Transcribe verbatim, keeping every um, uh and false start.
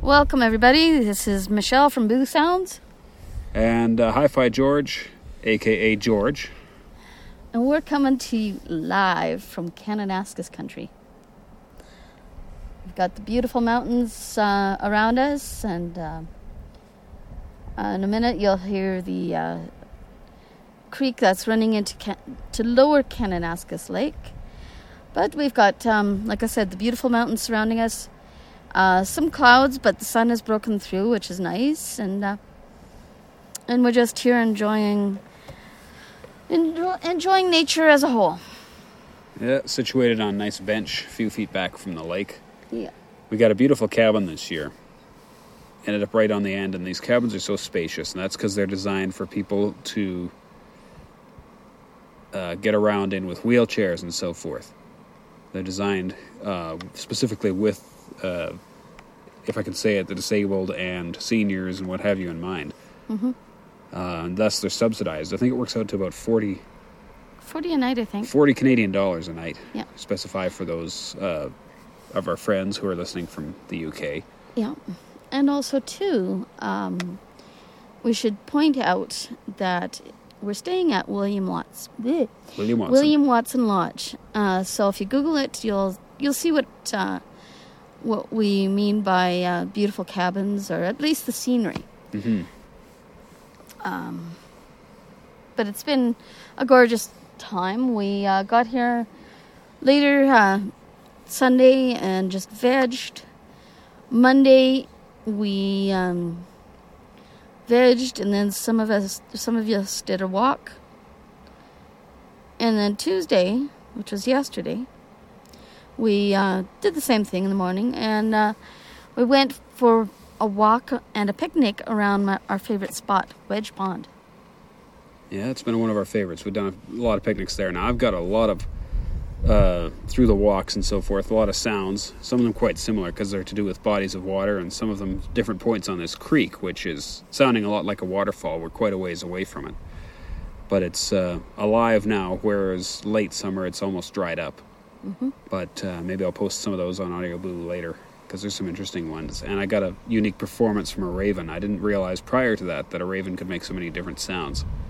Welcome, everybody. This is Michelle from Boo Sounds. And uh, Hi-Fi George, a k a. George. And we're coming to you live from Kananaskis country. We've got the beautiful mountains uh, around us, and uh, in a minute you'll hear the uh, creek that's running into Can- to Lower Kananaskis Lake. But we've got, um, like I said, the beautiful mountains surrounding us. Uh, some clouds, but the sun has broken through, which is nice, and uh, and we're just here enjoying enjo- enjoying nature as a whole. Yeah, situated on a nice bench a few feet back from the lake. Yeah. We got a beautiful cabin this year. Ended up right on the end, and these cabins are so spacious, and that's because they're designed for people to uh, get around in with wheelchairs and so forth. They're designed uh, specifically with, uh, if I can say it, the disabled and seniors and what have you in mind. Mm-hmm. Uh, and thus they're subsidized. I think it works out to about forty, forty a night, I think. forty Canadian dollars a night. Yeah. Specify for those uh, of our friends who are listening from the U K. Yeah. And also, too, um, we should point out that we're staying at William Watts. William Watson. William Watson Lodge. Uh, so if you Google it, you'll you'll see what uh, what we mean by uh, beautiful cabins, or at least the scenery. Mm-hmm. Um, but it's been a gorgeous time. We uh, got here later uh, Sunday and just vegged. Monday we um, vegged, and then some of us, some of us did a walk. And then Tuesday, which was yesterday, we uh, did the same thing in the morning, and uh, we went for a walk and a picnic around my, our favorite spot, Wedge Pond. Yeah, it's been one of our favorites. We've done a lot of picnics there. Now, I've got a lot of, uh, through the walks and so forth, a lot of sounds. Some of them quite similar because they're to do with bodies of water, and some of them different points on this creek, which is sounding a lot like a waterfall. We're quite a ways away from it. But it's uh, alive now, whereas late summer it's almost dried up. Mm-hmm. But uh, maybe I'll post some of those on Audio Blue later, because there's some interesting ones. And I got a unique performance from a raven. I didn't realize prior to that that a raven could make so many different sounds.